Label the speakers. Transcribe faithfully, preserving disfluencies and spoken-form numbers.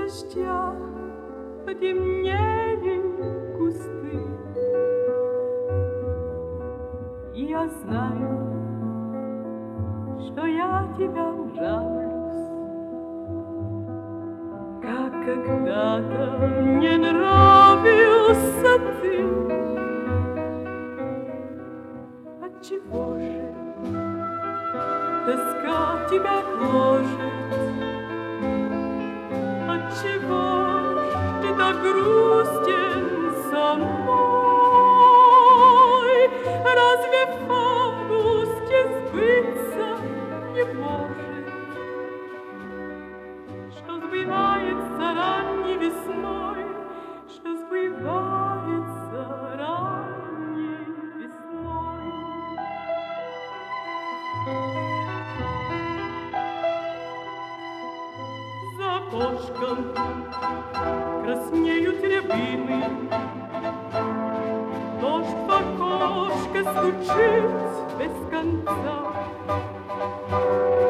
Speaker 1: дождя потемнели кусты. И я знаю, что я тебя нравлюсь, как когда-то мне нравился ты. Отчего же тоска тебя гложет? Отчего ж ты так грустен со мной? Разве в августе сбыться не может, что сбывается ранней весной, что сбывается ранней весной? За окошком краснеют рябины, дождь в окошко стучит без конца.